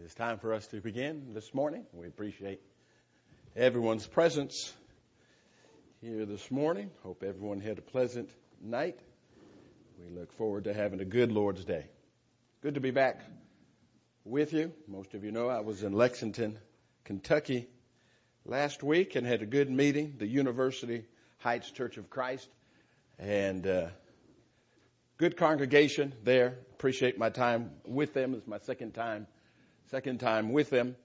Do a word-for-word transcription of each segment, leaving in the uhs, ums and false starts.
It's time for us to begin this morning. We appreciate everyone's presence here this morning. Hope everyone had a pleasant night. We look forward to having a good Lord's Day. Good to be back with you. Most of you know I was in Lexington, Kentucky last week and had a good meeting, the University Heights Church of Christ, and uh, good congregation there. Appreciate my time with them. It's my second time Second time with them,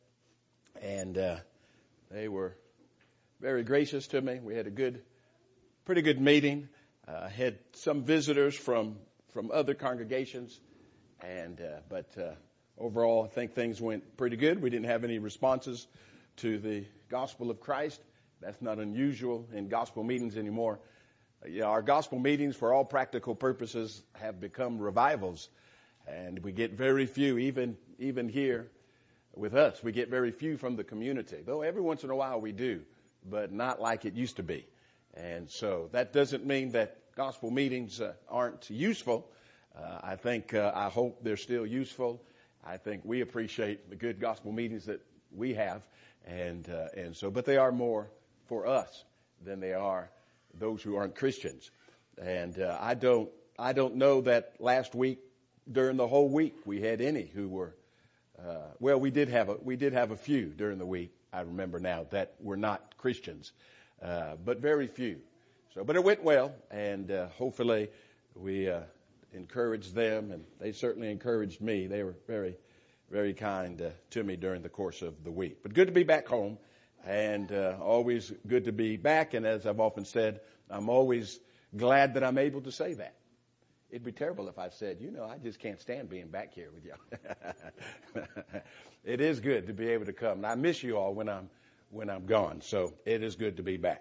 and uh, they were very gracious to me. We had a good, pretty good meeting. Uh, had some visitors from from other congregations, and uh, but uh, overall, I think things went pretty good. We didn't have any responses to the gospel of Christ. That's not unusual in gospel meetings anymore. Uh, yeah, our gospel meetings, for all practical purposes, have become revivals, and we get very few, even even here. With us, we get very few from the community, though every once in a while we do, but not like it used to be. And so that doesn't mean that gospel meetings uh, aren't useful. Uh, I think, uh, I hope they're still useful. I think we appreciate the good gospel meetings that we have. And, uh, and so, but they are more for us than they are those who aren't Christians. And, uh, I don't, I don't know that last week, during the whole week, we had any who were Uh, well, we did have a we did have a few during the week. I remember now that were not Christians, uh, but very few. So, but it went well, and uh, hopefully we uh, encouraged them, and they certainly encouraged me. They were very, very kind uh, to me during the course of the week. But good to be back home, and uh, always good to be back. And as I've often said, I'm always glad that I'm able to say that. It'd be terrible if I said, you know, I just can't stand being back here with you. It is good to be able to come. And I miss you all when I'm when I'm gone. So it is good to be back.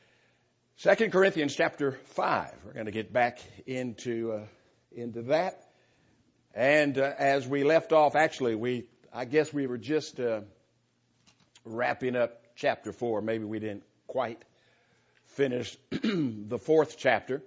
Second Corinthians chapter five. We're going to get back into uh, into that. And uh, as we left off, actually, we I guess we were just uh, wrapping up chapter four. Maybe we didn't quite finish the fourth chapter.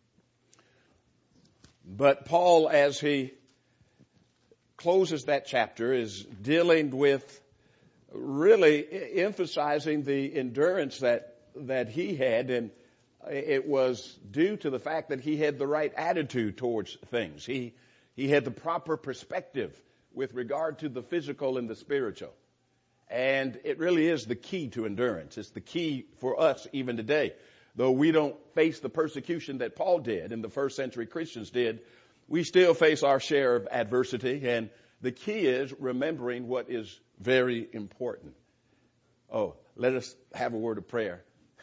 But Paul, as he closes that chapter, is dealing with really emphasizing the endurance that that he had, and it was due to the fact that he had the right attitude towards things. He he had the proper perspective with regard to the physical and the spiritual. And it really is the key to endurance. It's the key for us even today. Though we don't face the persecution that Paul did and the first century Christians did, we still face our share of adversity. And the key is remembering what is very important. Oh, let us have a word of prayer.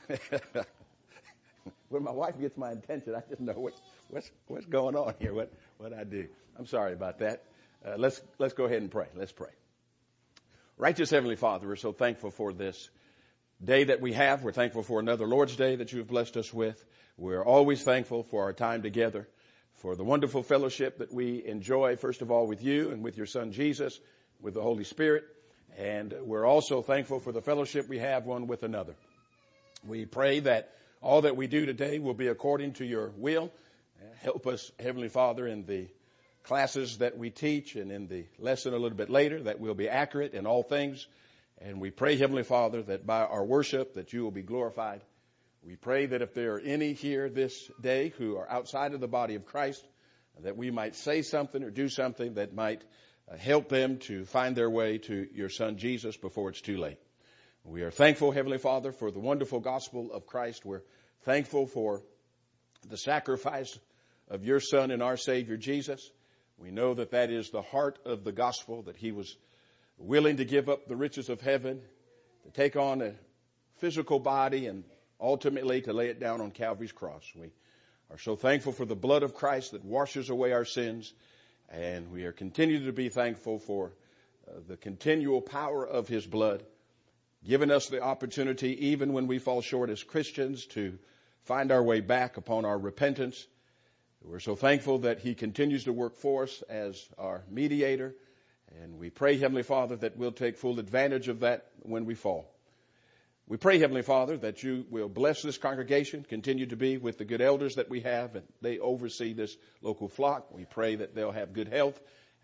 When my wife gets my attention, I just know what's, what's, what's going on here, what, what I do. I'm sorry about that. Uh, let's, let's go ahead and pray. Let's pray. Righteous Heavenly Father, we're so thankful for this day that we have. We're thankful for another Lord's Day that you have blessed us with. We're always thankful for our time together, for the wonderful fellowship that we enjoy, first of all, with you and with your Son Jesus, with the Holy Spirit. And we're also thankful for the fellowship we have one with another. We pray that all that we do today will be according to your will. Help us, Heavenly Father, in the classes that we teach and in the lesson a little bit later, that we'll be accurate in all things. And we pray, Heavenly Father, that by our worship that you will be glorified. We pray that if there are any here this day who are outside of the body of Christ, that we might say something or do something that might uh, help them to find their way to your Son Jesus before it's too late. We are thankful, Heavenly Father, for the wonderful gospel of Christ. We're thankful for the sacrifice of your Son and our Savior Jesus. We know that that is the heart of the gospel, that he was willing to give up the riches of heaven, to take on a physical body, and ultimately to lay it down on Calvary's cross. We are so thankful for the blood of Christ that washes away our sins, and we are continuing to be thankful for uh, the continual power of his blood, giving us the opportunity, even when we fall short as Christians, to find our way back upon our repentance. We're so thankful that he continues to work for us as our mediator. And we pray, Heavenly Father, that we'll take full advantage of that when we fall. We pray, Heavenly Father, that you will bless this congregation, continue to be with the good elders that we have, and they oversee this local flock. We pray that they'll have good health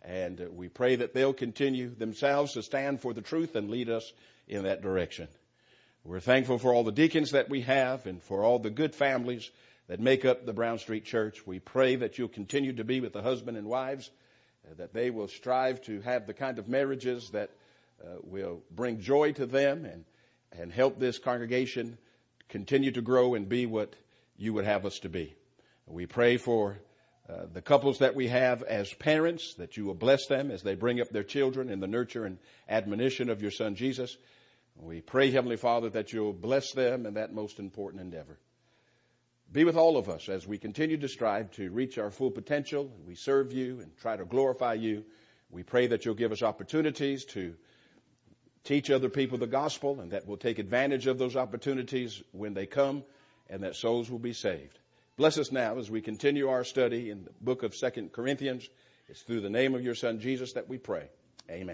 And uh, we pray that they'll continue themselves to stand for the truth and lead us in that direction. We're thankful for all the deacons that we have and for all the good families that make up the Brown Street Church. We pray that you'll continue to be with the husband and wives, uh, that they will strive to have the kind of marriages that uh, will bring joy to them and, and help this congregation continue to grow and be what you would have us to be. We pray for uh, the couples that we have as parents, that you will bless them as they bring up their children in the nurture and admonition of your Son Jesus. We pray, Heavenly Father, that you'll bless them in that most important endeavor. Be with all of us as we continue to strive to reach our full potential. We serve you and try to glorify you. We pray that you'll give us opportunities to teach other people the gospel, and that we'll take advantage of those opportunities when they come, and that souls will be saved. Bless us now as we continue our study in the book of Second Corinthians. It's through the name of your Son, Jesus, that we pray. Amen.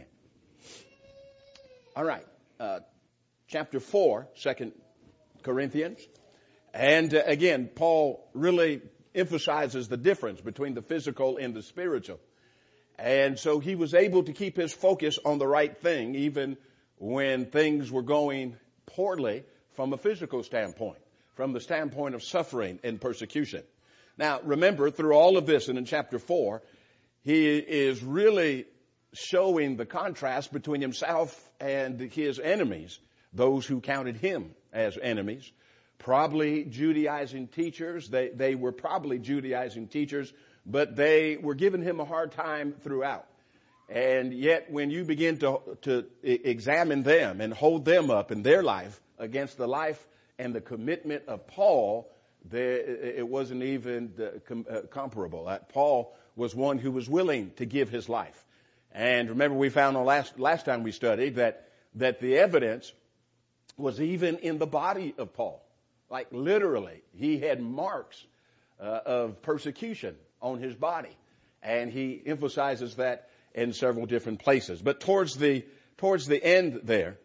All right. Uh, chapter four, Second Corinthians. And uh, again, Paul really emphasizes the difference between the physical and the spiritual. And so he was able to keep his focus on the right thing, even when things were going poorly from a physical standpoint, from the standpoint of suffering and persecution. Now, remember, through all of this, and in chapter four, he is really showing the contrast between himself and his enemies, those who counted him as enemies, probably Judaizing teachers. They, they were probably Judaizing teachers, but they were giving him a hard time throughout. And yet when you begin to, to examine them and hold them up in their life against the life and the commitment of Paul, there, it wasn't even com, uh, comparable. That Paul was one who was willing to give his life. And remember, we found on last, last time we studied that, that the evidence was even in the body of Paul. Like literally, he had marks uh, of persecution on his body. And he emphasizes that in several different places. But towards the, towards the end there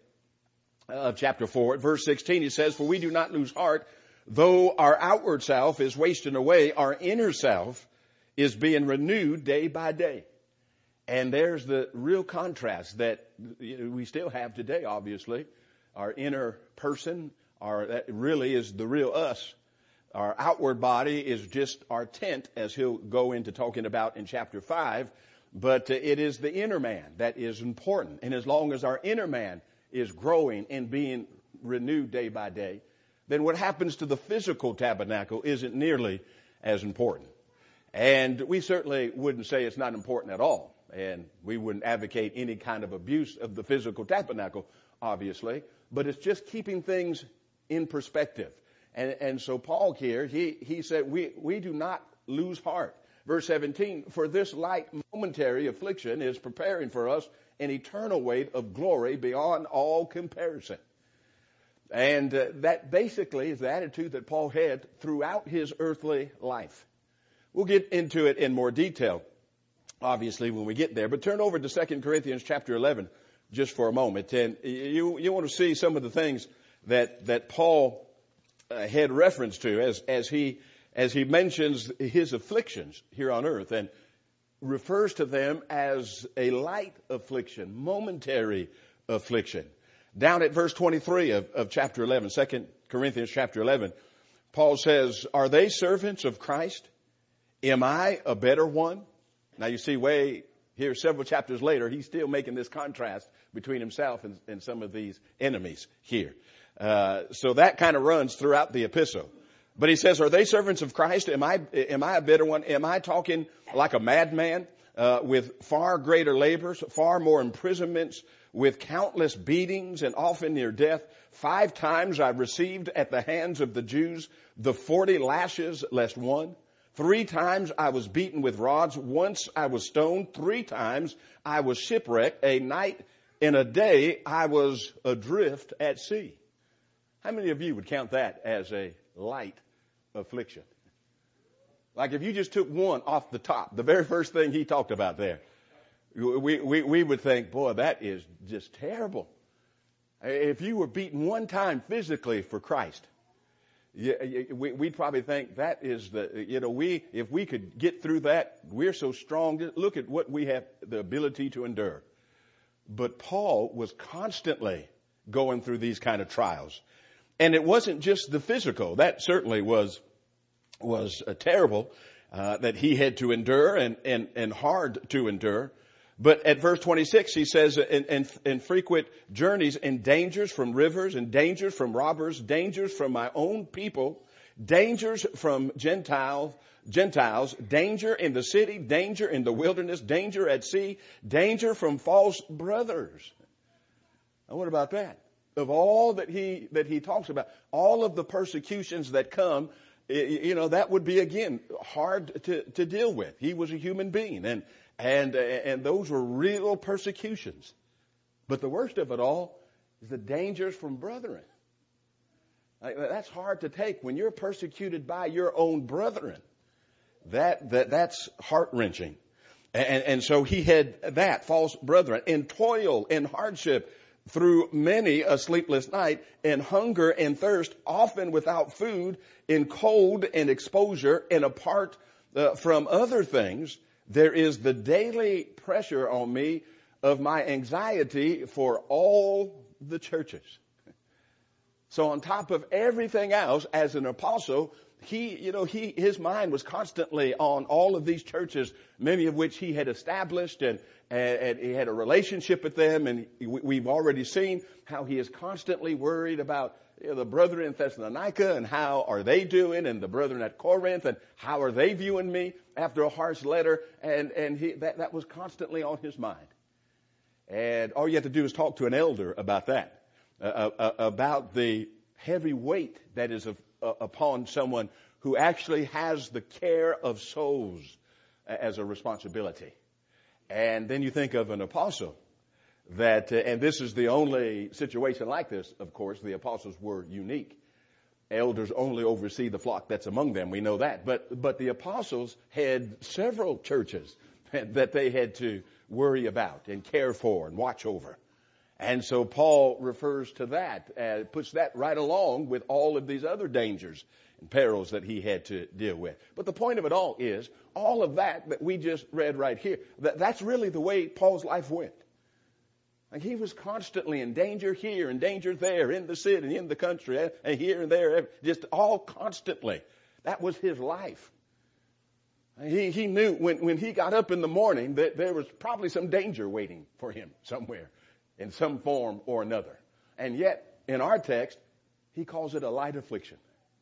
of chapter four, at verse sixteen, he says, "For we do not lose heart, though our outward self is wasting away, our inner self is being renewed day by day." And there's the real contrast that we still have today, obviously. Our inner person, our, that really is the real us. Our outward body is just our tent, as he'll go into talking about in chapter five. But uh, it is the inner man that is important. And as long as our inner man is growing and being renewed day by day, then what happens to the physical tabernacle isn't nearly as important. And we certainly wouldn't say it's not important at all. And we wouldn't advocate any kind of abuse of the physical tabernacle, obviously. But it's just keeping things in perspective. And, and so Paul here, he, he said, we, we do not lose heart. Verse seventeen, "For this light momentary affliction is preparing for us an eternal weight of glory beyond all comparison." And uh, that basically is the attitude that Paul had throughout his earthly life. We'll get into it in more detail, obviously, when we get there. But turn over to Second Corinthians chapter eleven just for a moment. And you, you want to see some of the things that, that Paul uh, had reference to as, as he as he mentions his afflictions here on earth and refers to them as a light affliction, momentary affliction. Down at verse twenty-three of, of chapter eleven, Second Corinthians chapter eleven, Paul says, "Are they servants of Christ? Am I a better one?" Now you see way here several chapters later, he's still making this contrast between himself and, and some of these enemies here. Uh, so that kind of runs throughout the epistle. But he says, "Are they servants of Christ? Am I, am I a better one? Am I talking like a madman, uh, with far greater labors, far more imprisonments, with countless beatings and often near death? Five times I received at the hands of the Jews the forty lashes less one. Three times I was beaten with rods. Once I was stoned. Three times I was shipwrecked. A night and a day I was adrift at sea." How many of you would count that as a light affliction? Like if you just took one off the top, the very first thing he talked about there, we, we, we would think, boy, that is just terrible. If you were beaten one time physically for Christ, Yeah, we, we'd probably think that is the, you know, we, if we could get through that, we're so strong. Look at what we have the ability to endure. But Paul was constantly going through these kind of trials. And it wasn't just the physical. That certainly was, was uh, terrible, uh, that he had to endure and, and, and hard to endure. But at verse twenty-six, he says, in, in, in frequent journeys, in dangers from rivers, and dangers from robbers, dangers from my own people, dangers from Gentiles, Gentiles, danger in the city, danger in the wilderness, danger at sea, danger from false brothers. Now, what about that? Of all that he, that he talks about, all of the persecutions that come, you know, that would be, again, hard to, to deal with. He was a human being, and And, and those were real persecutions. But the worst of it all is the dangers from brethren. Like, that's hard to take when you're persecuted by your own brethren. That, that, that's heart-wrenching. And, and so he had that, false brethren, in toil, in hardship, through many a sleepless night, in hunger and thirst, often without food, in cold and exposure, and apart uh, from other things. There is the daily pressure on me of my anxiety for all the churches. So on top of everything else, as an apostle, he, you know, he, his mind was constantly on all of these churches, many of which he had established, and, and, and he had a relationship with them. And we've already seen how he is constantly worried about, you know, the brethren in Thessalonica, and how are they doing, and the brethren at Corinth, and how are they viewing me after a harsh letter. And, and he, that, that was constantly on his mind. And all you have to do is talk to an elder about that, uh, uh, about the heavy weight that is of, uh, upon someone who actually has the care of souls as a responsibility. And then you think of an apostle. That, uh, and this is the only situation like this, of course. The apostles were unique. Elders only oversee the flock that's among them. We know that. But, but the apostles had several churches that they had to worry about and care for and watch over. And so Paul refers to that, uh, puts that right along with all of these other dangers and perils that he had to deal with. But the point of it all is, all of that that we just read right here, that, that's really the way Paul's life went. Like, he was constantly in danger here and danger there, in the city, in the country, and here and there, just all constantly. That was his life. He, he knew when, when he got up in the morning that there was probably some danger waiting for him somewhere in some form or another. And yet, in our text, he calls it a light affliction.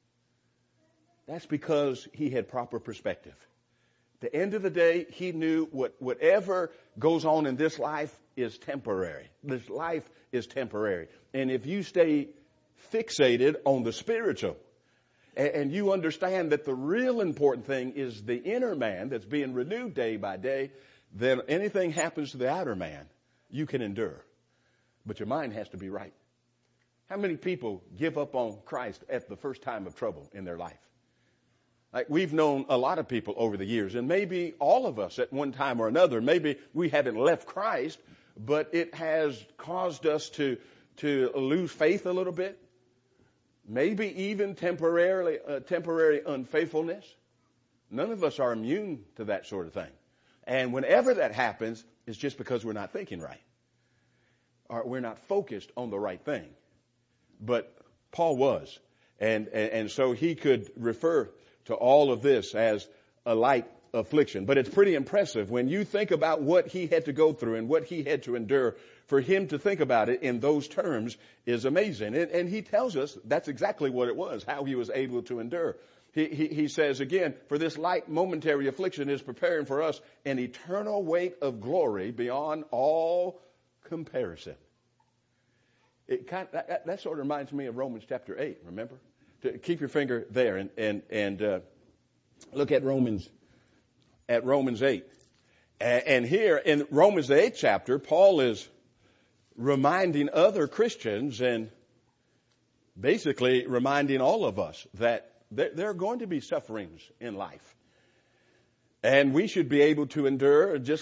That's because he had proper perspective. At the end of the day, he knew what whatever goes on in this life is temporary. This life is temporary. And if you stay fixated on the spiritual, and, and you understand that the real important thing is the inner man that's being renewed day by day, then anything happens to the outer man, you can endure. But your mind has to be right. How many people give up on Christ at the first time of trouble in their life? Like, we've known a lot of people over the years, and maybe all of us at one time or another, maybe we haven't left Christ, but it has caused us to, to lose faith a little bit. Maybe even temporarily, uh, temporary unfaithfulness. None of us are immune to that sort of thing. And whenever that happens, it's just because we're not thinking right. Or we're not focused on the right thing. But Paul was. And, and, and so he could refer to all of this as a light affliction. But it's pretty impressive when you think about what he had to go through and what he had to endure. For him to think about it in those terms is amazing. And, and he tells us that's exactly what it was, how he was able to endure. He, he, he says again, for this light momentary affliction is preparing for us an eternal weight of glory beyond all comparison. It kind of, that, that sort of reminds me of Romans chapter eight, remember? To keep your finger there and, and, and uh, look at Romans, at Romans eight. And, and here in Romans the eighth chapter, Paul is reminding other Christians and basically reminding all of us that there, there are going to be sufferings in life. And we should be able to endure just like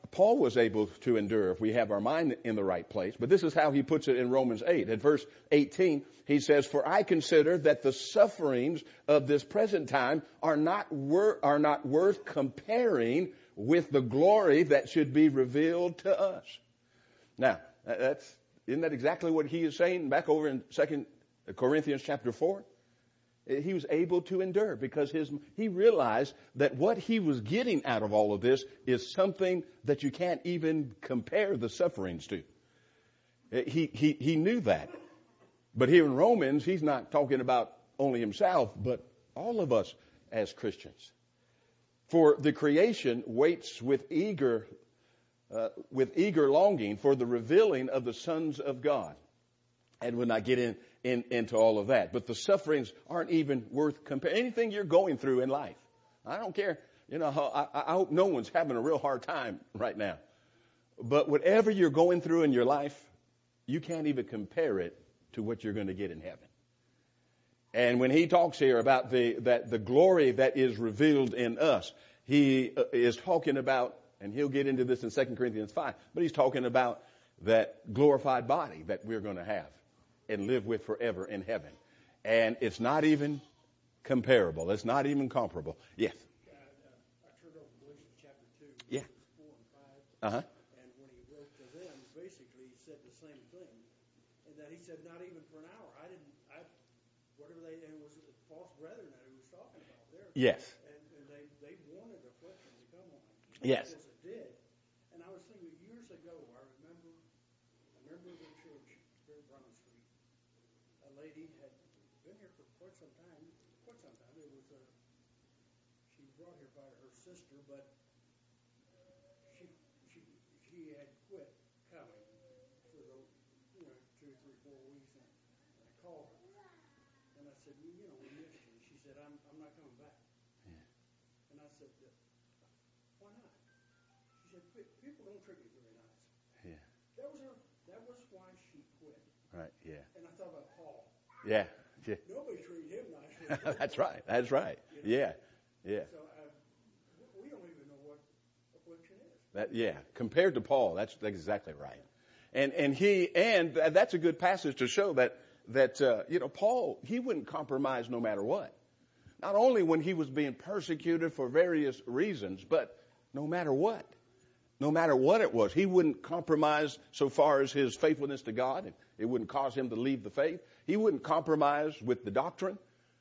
Paul was able to endure if we have our mind in the right place. But this is how he puts it in Romans eight. At verse eighteen, he says, "For I consider that the sufferings of this present time are not wor- are not worth comparing with the glory that should be revealed to us." Now, that's, isn't that exactly what he is saying back over in Second Corinthians chapter four? He was able to endure because his, he realized that what he was getting out of all of this is something that you can't even compare the sufferings to. He, he, he knew that. But here in Romans, he's not talking about only himself, but all of us as Christians. For the creation waits with eager, uh, with eager longing for the revealing of the sons of God. And we'll not get in, in, into all of that. But the sufferings aren't even worth comparing. Anything you're going through in life. I don't care. You know, I, I hope no one's having a real hard time right now. But whatever you're going through in your life, you can't even compare it to what you're going to get in heaven. And when he talks here about the, that the glory that is revealed in us, he is talking about, and he'll get into this in Second Corinthians five, but he's talking about that glorified body that we're going to have and live with forever in heaven. And it's not even comparable. It's not even comparable. Yes. Uh, uh, I turned over Galatians chapter two, Yeah. four and five. Uh-huh. And when he wrote to them, basically he said the same thing. And that he said, not even for an hour. I didn't, I, whatever they, and it was false brethren that he was talking about there. Yes. And, and they, they wanted affliction to come on them. Yes. Because it did. And I was thinking years ago, I remember, I remember the church here at Brown Street. A lady had been here for quite some time, quite some time. It was a, she was brought here by her sister, but she she she had quit coming for the you know two, three, four weeks, and I called her and I said, you know, we missed you. She said, I'm I'm not coming back. Yeah. And I said, why not? She said, people don't treat me very nice. Yeah. That was her. That was why she quit. Right. Yeah. And I thought about Paul. Yeah. Yeah. Nobody treated him nicely. That's right. That's right. You know? Yeah. Yeah. So uh, we don't even know what affliction is. That, yeah. Compared to Paul, that's, that's exactly right. And and he and that's a good passage to show that that uh, you know Paul, he wouldn't compromise no matter what. Not only when he was being persecuted for various reasons, but no matter what. No matter what it was, he wouldn't compromise so far as his faithfulness to God. It wouldn't cause him to leave the faith. He wouldn't compromise with the doctrine.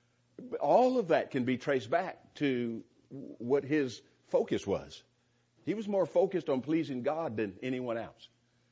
All of that can be traced back to what his focus was. He was more focused on pleasing God than anyone else.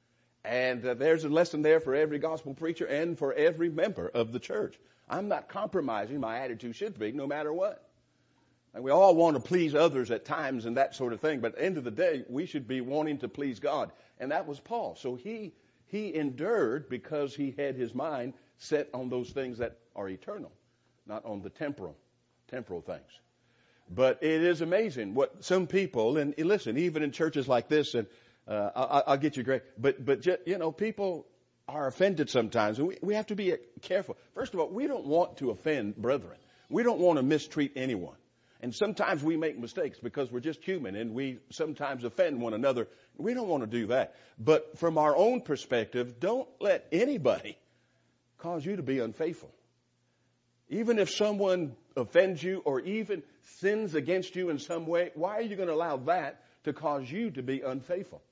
And uh, there's a lesson there for every gospel preacher and for every member of the church. I'm not compromising. My attitude should be no matter what. And we all want to please others at times and that sort of thing. But at the end of the day, we should be wanting to please God. And that was Paul. So he he endured because he had his mind set on those things that are eternal, not on the temporal, temporal things. But it is amazing what some people, and listen, even in churches like this, and uh, I, I'll get you great, but, but just, you know, people are offended sometimes. And we, we have to be careful. First of all, we don't want to offend brethren. We don't want to mistreat anyone. And sometimes we make mistakes because we're just human and we sometimes offend one another. We don't want to do that. But from our own perspective, don't let anybody cause you to be unfaithful. Even if someone offends you or even sins against you in some way, why are you going to allow that to cause you to be unfaithful?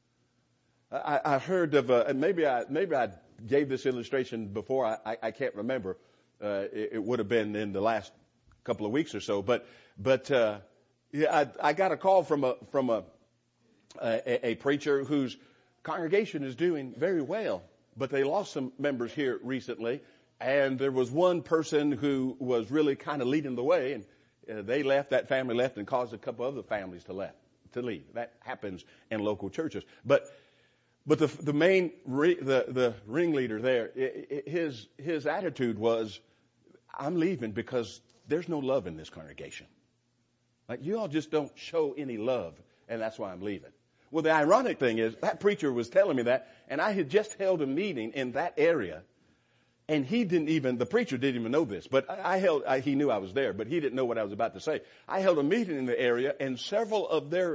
I, I heard of, a, and maybe I maybe I gave this illustration before. I, I, I can't remember. Uh, it, it would have been in the last couple of weeks or so, but but uh, yeah, I, I got a call from a from a, a a preacher whose congregation is doing very well, but they lost some members here recently, and there was one person who was really kind of leading the way, and uh, they left, that family left, and caused a couple other families to left to leave. That happens in local churches, but. But the the main re, the the ringleader there, his his attitude was, I'm leaving because there's no love in this congregation. Like, you all just don't show any love, and that's why I'm leaving. Well, the ironic thing is that preacher was telling me that, and I had just held a meeting in that area, and he didn't even, the preacher didn't even know this, but I, I held, I, he knew I was there, but he didn't know what I was about to say. I held a meeting in the area, and several of their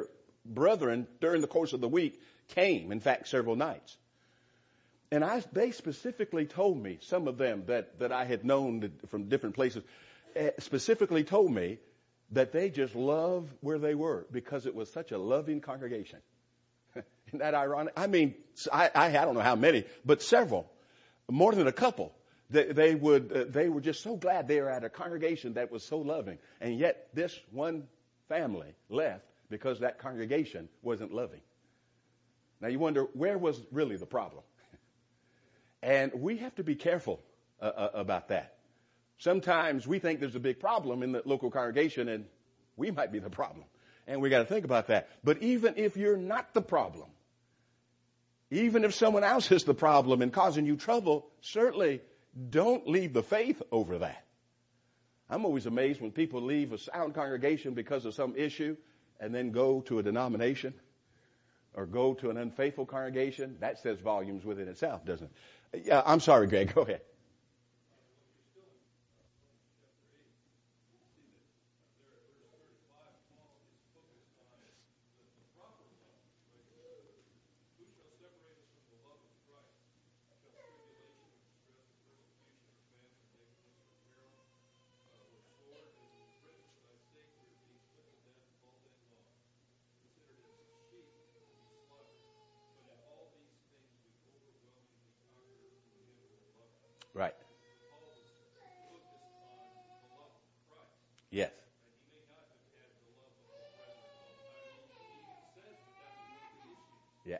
brethren during the course of the week came, in fact, several nights. And I, they specifically told me, some of them that, that I had known from different places, uh, specifically told me that they just loved where they were because it was such a loving congregation. Isn't that ironic? I mean, I, I, I don't know how many, but several, more than a couple. They, they would, uh, they were just so glad they were at a congregation that was so loving. And yet this one family left because that congregation wasn't loving. Now you wonder, where was really the problem? And we have to be careful uh, uh, about that. Sometimes we think there's a big problem in the local congregation and we might be the problem. And we got to think about that. But even if you're not the problem, even if someone else is the problem and causing you trouble, certainly don't leave the faith over that. I'm always amazed when people leave a sound congregation because of some issue and then go to a denomination or go to an unfaithful congregation. That says volumes within itself, doesn't it? Yeah, I'm sorry, Greg. Go ahead. Right. Yes. Yeah.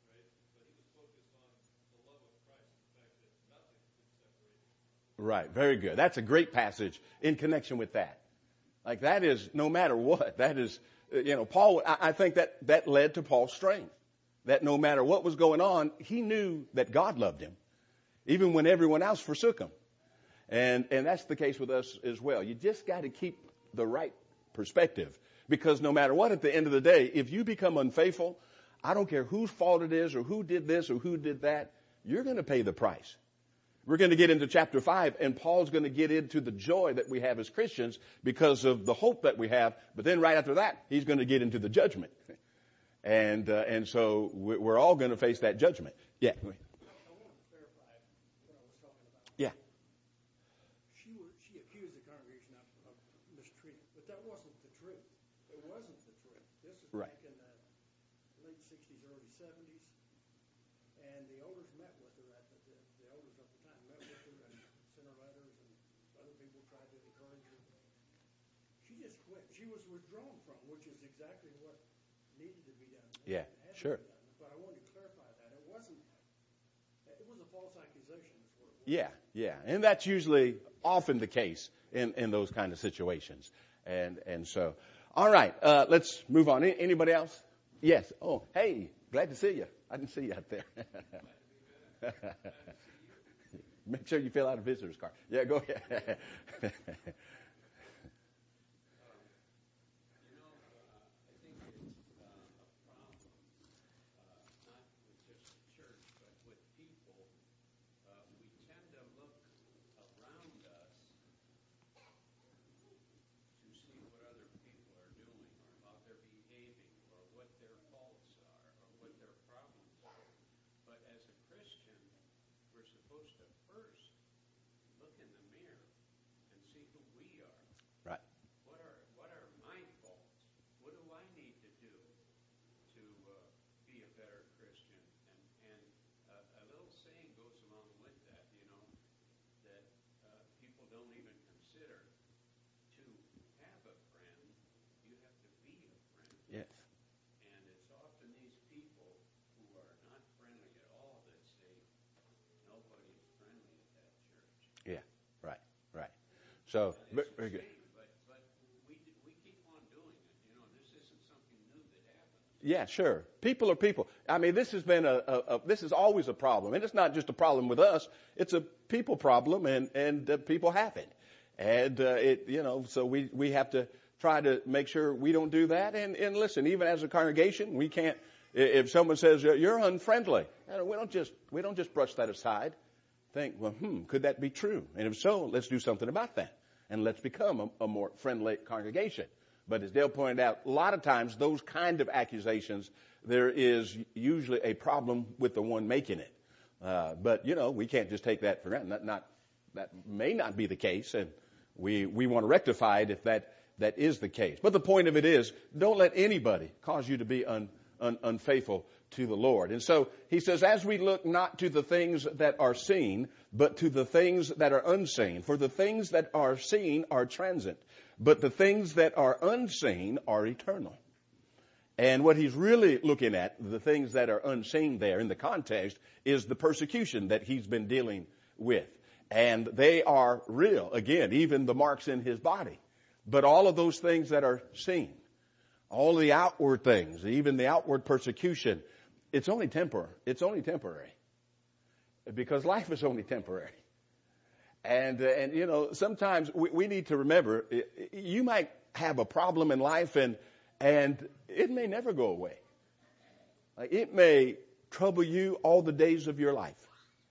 Right. Very good. That's a great passage in connection with that. Like that is, no matter what, that is, you know, Paul, I, I think that that led to Paul's strength. That no matter what was going on, he knew that God loved him, even when everyone else forsook him. And, and that's the case with us as well. You just got to keep the right perspective, because no matter what, at the end of the day, if you become unfaithful, I don't care whose fault it is or who did this or who did that, you're going to pay the price. We're going to get into chapter five, and Paul's going to get into the joy that we have as Christians because of the hope that we have. But then right after that, he's going to get into the judgment. And, uh, and so we're all going to face that judgment. Yeah. I want to clarify what I was talking about. Yeah. She was, she accused the congregation of, of mistreatment, but that wasn't the truth. It wasn't the truth. This is Right. back in the late sixties, early seventies, and the elders met with her at the, the, the elders of the time met with her and sent her letters, and other people tried to encourage her. She just quit. She was withdrawn from, which is exactly what needed to be done. Yeah, Had to sure. be done. But I wanted to clarify that it wasn't. It was a false accusation. Is what it was. Yeah, yeah. And that's usually often the case in, in those kind of situations. And and so, all right, uh, let's move on. Any, anybody else? Yes. Oh, hey, glad to see you. I didn't see you out there. Make sure you fill out a visitor's card. Yeah, go ahead. Yes. And it's often these people who are not friendly at all that say nobody's friendly at that church. Yeah, right, right. So, It's very good. insane, but, but we, we keep on doing it. You know, this isn't something new that happens. Yeah, sure. People are people. I mean, this has been a, a, a this is always a problem, and it's not just a problem with us. It's a people problem, and and uh, people have it, and uh, it you know. So we we have to try to make sure we don't do that. And and listen, even as a congregation, we can't. If someone says you're unfriendly, we don't just we don't just brush that aside. Think, well, hmm, could that be true? And if so, let's do something about that, and let's become a, a more friendly congregation. But as Dale pointed out, a lot of times those kind of accusations, there is usually a problem with the one making it. Uh, but, you know, we can't just take that for granted. Not, not, that may not be the case, and we, we want to rectify it if that, that is the case. But the point of it is, don't let anybody cause you to be un, un, unfaithful to the Lord. And so he says, as we look not to the things that are seen, but to the things that are unseen. For the things that are seen are transient, but the things that are unseen are eternal. And what he's really looking at, the things that are unseen there in the context, is the persecution that he's been dealing with. And they are real. Again, even the marks in his body. But all of those things that are seen, all the outward things, even the outward persecution, it's only temporary. It's only temporary. Because life is only temporary. And, uh, and you know, sometimes we, we need to remember, you might have a problem in life and, and it may never go away. Like, it may trouble you all the days of your life.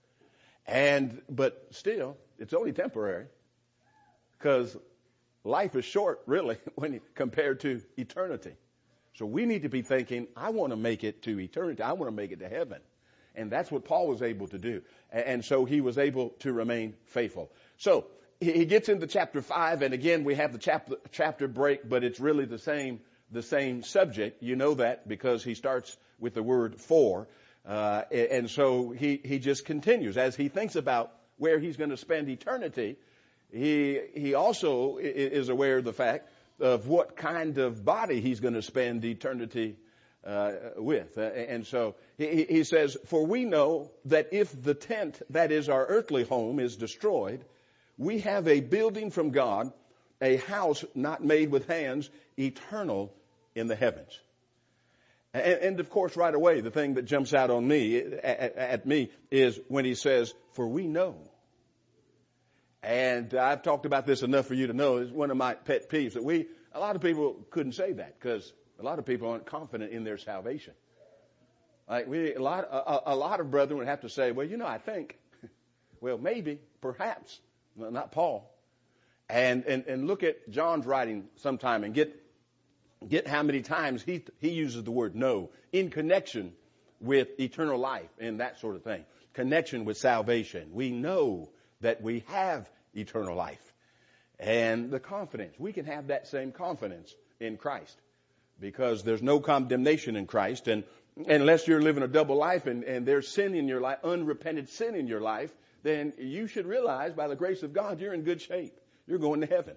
And, but still, it's only temporary. Because life is short, really, when you, compared to eternity. So we need to be thinking, I want to make it to eternity. I want to make it to heaven. And that's what Paul was able to do. And so he was able to remain faithful. So he gets into chapter five, and again, we have the chapter, chapter break, but it's really the same, the same subject. You know that because he starts with the word for. Uh, and so he, he just continues. As he thinks about where he's going to spend eternity, he, he also is aware of the fact of what kind of body he's going to spend eternity uh, with. Uh, and so he, he says, for we know that if the tent, that is our earthly home, is destroyed, we have a building from God, a house not made with hands, eternal in the heavens. And, and of course, right away, the thing that jumps out on me, at, at me, is when he says, for we know. And I've talked about this enough for you to know, it's one of my pet peeves that we, a lot of people couldn't say that because a lot of people aren't confident in their salvation. Like we, a lot, a, a lot of brethren would have to say, well, you know, I think, well, maybe, perhaps, well, not Paul. And, and, and look at John's writing sometime and get, get how many times he, he uses the word know in connection with eternal life and that sort of thing. Connection with salvation. We know that we have eternal life. And the confidence. We can have that same confidence in Christ. Because there's no condemnation in Christ. And unless you're living a double life and, and there's sin in your life, unrepented sin in your life, then you should realize by the grace of God, you're in good shape. You're going to heaven.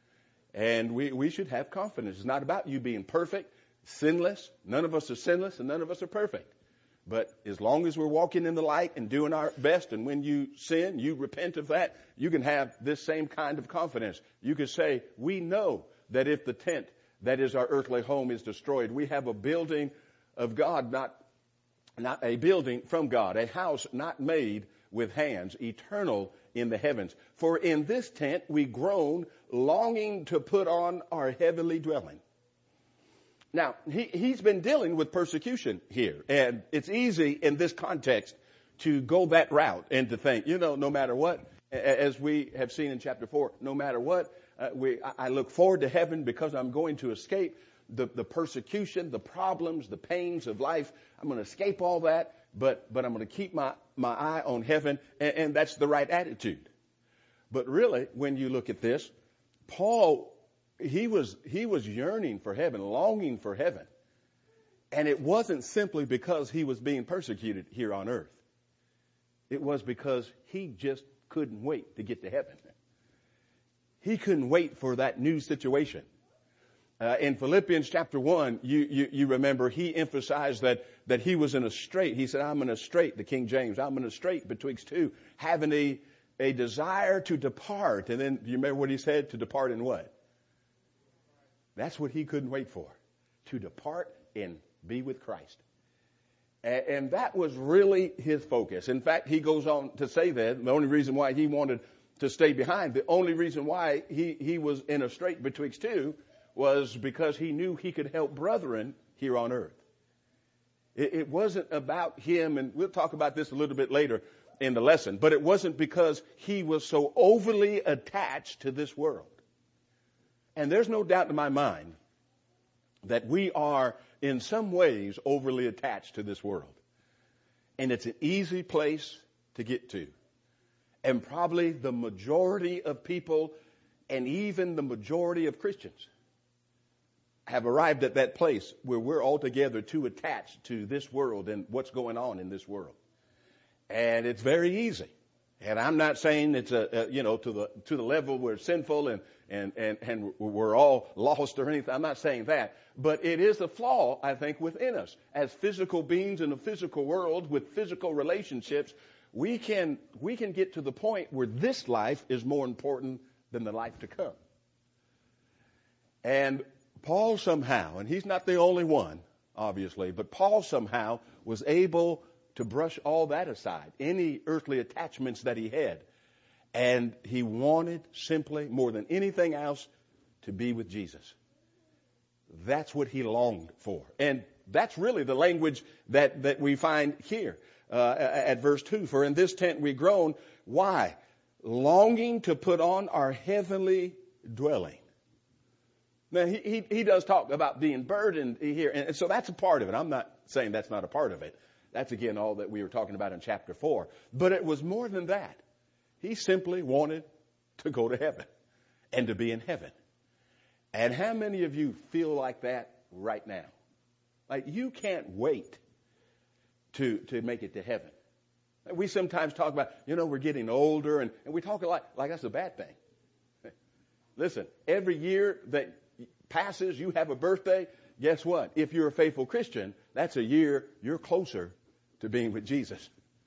And we, we should have confidence. It's not about you being perfect, sinless. None of us are sinless and none of us are perfect. But as long as we're walking in the light and doing our best, and when you sin, you repent of that, you can have this same kind of confidence. You can say, we know that if the tent that is our earthly home is destroyed, we have a building of God, not, not a building from God, a house not made with hands, eternal in the heavens. For in this tent we groan, longing to put on our heavenly dwelling. Now, he, he's been dealing with persecution here, and it's easy in this context to go that route and to think, you know, no matter what, as we have seen in chapter four, no matter what, uh, we, I look forward to heaven because I'm going to escape the, the persecution, the problems, the pains of life. I'm going to escape all that, but, but I'm going to keep my, my eye on heaven, and, and that's the right attitude. But really, when you look at this, Paul, He was, he was yearning for heaven, longing for heaven. And it wasn't simply because he was being persecuted here on earth. It was because he just couldn't wait to get to heaven. He couldn't wait for that new situation. Uh, in Philippians chapter one, you, you, you remember he emphasized that, that he was in a strait. He said, I'm in a strait, the King James, I'm in a strait betwixt two, having a, a desire to depart. And then, do you remember what he said? To depart in what? That's what he couldn't wait for, to depart and be with Christ. And, and that was really his focus. In fact, he goes on to say that the only reason why he wanted to stay behind, the only reason why he, he was in a strait betwixt two was because he knew he could help brethren here on earth. It, it wasn't about him, and we'll talk about this a little bit later in the lesson, but it wasn't because he was so overly attached to this world. And there's no doubt in my mind that we are in some ways overly attached to this world. And it's an easy place to get to. And probably the majority of people, and even the majority of Christians, have arrived at that place where we're altogether too attached to this world and what's going on in this world. And it's very easy. And I'm not saying it's a, a you know, to the to the level where it's sinful and, and, and, and we're all lost or anything. I'm not saying that. But it is a flaw, I think, within us. As physical beings in a physical world with physical relationships, we can we can get to the point where this life is more important than the life to come. And Paul somehow, and he's not the only one, obviously, but Paul somehow was able to brush all that aside, any earthly attachments that he had. And he wanted simply, more than anything else, to be with Jesus. That's what he longed for. And that's really the language that, that we find here uh, at verse two. For in this tent we groan. Why? Longing to put on our heavenly dwelling. Now, he, he, he does talk about being burdened here. And so that's a part of it. I'm not saying that's not a part of it. That's, again, all that we were talking about in chapter four. But it was more than that. He simply wanted to go to heaven and to be in heaven. And how many of you feel like that right now? Like you can't wait to, to make it to heaven. We sometimes talk about, you know, we're getting older, and, and we talk a lot like that's a bad thing. Listen, every year that passes, you have a birthday, guess what? If you're a faithful Christian, that's a year you're closer to being with Jesus.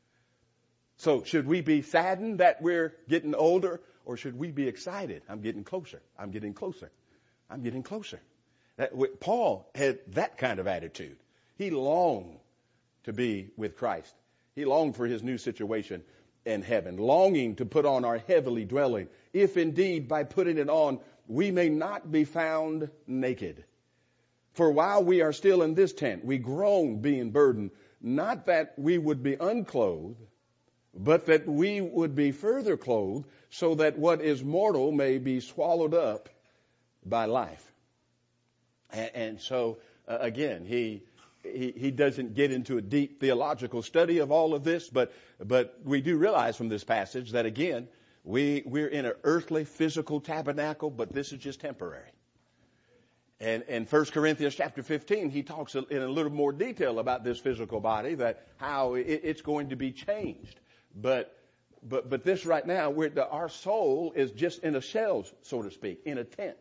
So should we be saddened that we're getting older, or should we be excited? I'm getting closer. I'm getting closer. I'm getting closer. That, Paul had that kind of attitude. He longed to be with Christ. He longed for his new situation in heaven, longing to put on our heavenly dwelling, if indeed by putting it on we may not be found naked. For while we are still in this tent, we groan, being burdened, not that we would be unclothed, but that we would be further clothed, so that what is mortal may be swallowed up by life. And, and so, uh, again, he, he he doesn't get into a deep theological study of all of this, but but we do realize from this passage that, again, we, we're in an earthly, physical tabernacle, but this is just temporary. And in First Corinthians chapter fifteen, he talks in a little more detail about this physical body, that how it, it's going to be changed. But but but this right now, we're, the, our soul is just in a shell, so to speak, in a tent.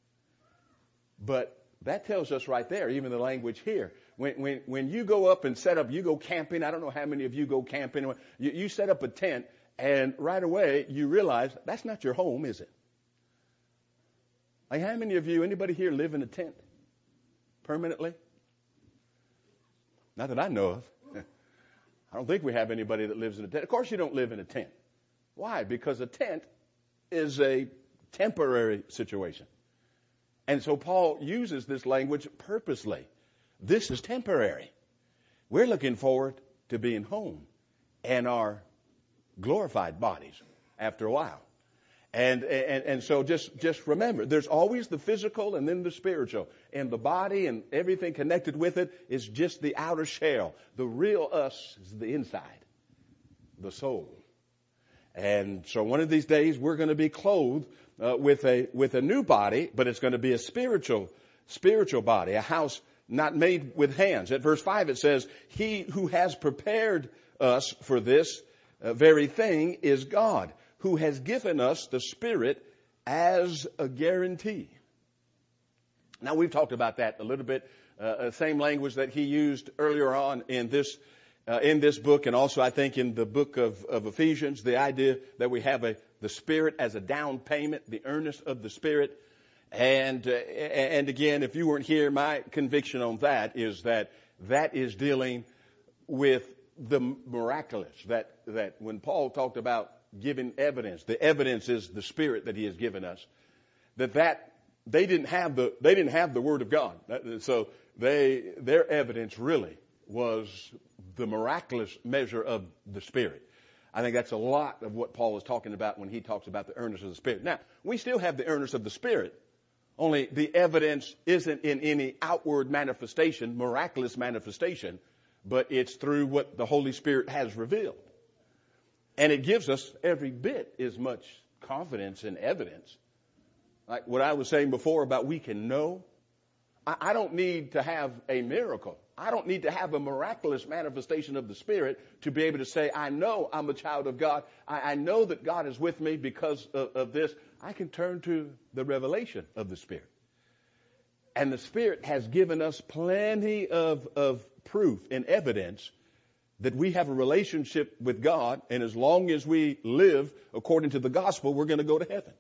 But that tells us right there, even the language here. When when when you go up and set up, you go camping. I don't know how many of you go camping. You, you set up a tent, and right away you realize that's not your home, is it? Like how many of you, anybody here live in a tent permanently? Not that I know of. I don't think we have anybody that lives in a tent. Of course you don't live in a tent. Why? Because a tent is a temporary situation. And so Paul uses this language purposely. This is temporary. We're looking forward to being home and our glorified bodies after a while. And, and, and so just, just remember, there's always the physical and then the spiritual. And the body and everything connected with it is just the outer shell. The real us is the inside, the soul. And so one of these days we're going to be clothed uh, with a, with a new body, but it's going to be a spiritual, spiritual body, a house not made with hands. At verse five it says, he who has prepared us for this uh, very thing is God, who has given us the Spirit as a guarantee. Now, we've talked about that a little bit. Uh, same language that he used earlier on in this uh, in this book, and also I think in the book of, of Ephesians, the idea that we have a the Spirit as a down payment, the earnest of the Spirit. And uh, and again, if you weren't here, my conviction on that is that that is dealing with the miraculous. That that when Paul talked about giving evidence, the evidence is the Spirit that he has given us. That that they didn't have the they didn't have the Word of God, so they their evidence really was the miraculous measure of the Spirit. I think that's a lot of what Paul is talking about when he talks about the earnest of the Spirit. Now, we still have the earnest of the Spirit, Only the evidence isn't in any outward manifestation, miraculous manifestation, but it's through what the Holy Spirit has revealed. And it gives us every bit as much confidence and evidence. Like what I was saying before about we can know. I, I don't need to have a miracle. I don't need to have a miraculous manifestation of the Spirit to be able to say, I know I'm a child of God. I, I know that God is with me because of, of this. I can turn to the revelation of the Spirit. And the Spirit has given us plenty of, of proof and evidence that we have a relationship with God, and as long as we live according to the gospel, we're going to go to heaven.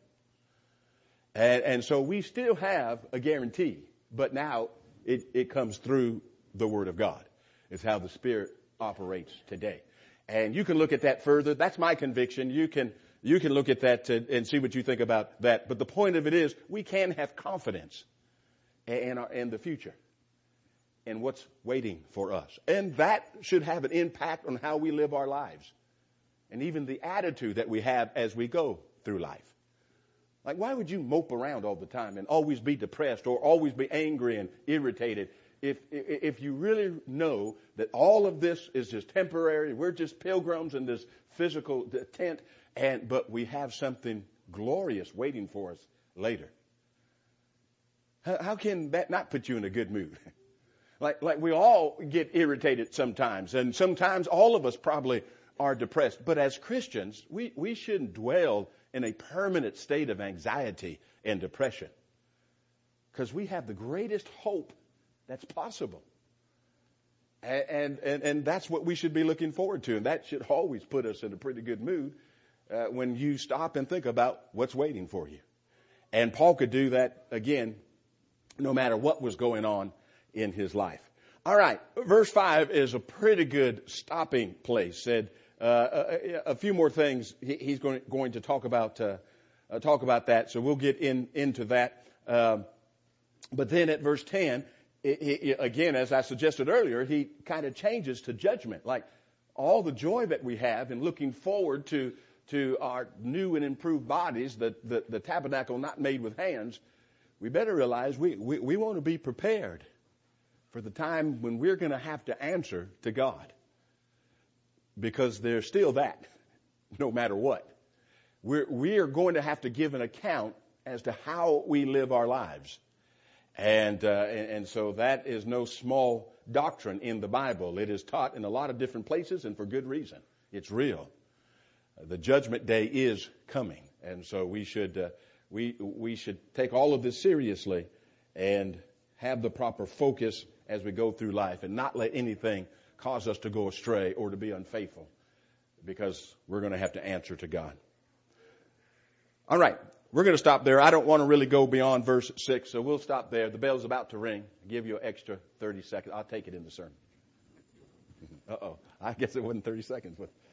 And, and so we still have a guarantee, but now it, it comes through the Word of God. It's how the Spirit operates today. And you can look at that further. That's my conviction. You can you can look at that to, and see what you think about that. But the point of it is we can have confidence in, our, in the future and what's waiting for us. And that should have an impact on how we live our lives and even the attitude that we have as we go through life. Like, why would you mope around all the time and always be depressed or always be angry and irritated if if you really know that all of this is just temporary? We're just pilgrims in this physical tent, and but we have something glorious waiting for us later. How, how can that not put you in a good mood? Like, like we all get irritated sometimes, and sometimes all of us probably are depressed. But as Christians, we, we shouldn't dwell in a permanent state of anxiety and depression, because we have the greatest hope that's possible. And, and, and that's what we should be looking forward to. And that should always put us in a pretty good mood uh, when you stop and think about what's waiting for you. And Paul could do that, again, no matter what was going on in his life. All right, verse five is a pretty good stopping place. Said uh, a, a few more things he, he's going, going to talk about uh, uh, talk about that. So we'll get in into that. Um, but then at verse ten, it, it, again, as I suggested earlier, he kind of changes to judgment. Like all the joy that we have in looking forward to to our new and improved bodies, the the, the tabernacle not made with hands. We better realize we we, we want to be prepared for the time when we're going to have to answer to God. Because there's still that, no matter what. We're, we are going to have to give an account as to how we live our lives. And, uh, and, and so that is no small doctrine in the Bible. It is taught in a lot of different places and for good reason. It's real. The judgment day is coming. And so we should, uh, we, we should take all of this seriously and have the proper focus as we go through life and not let anything cause us to go astray or to be unfaithful, because we're going to have to answer to God. All right, we're going to stop there. I don't want to really go beyond verse six, so we'll stop there. The bell's about to ring. I'll give you an extra thirty seconds. I'll take it in the sermon. Uh-oh, I guess it wasn't thirty seconds, but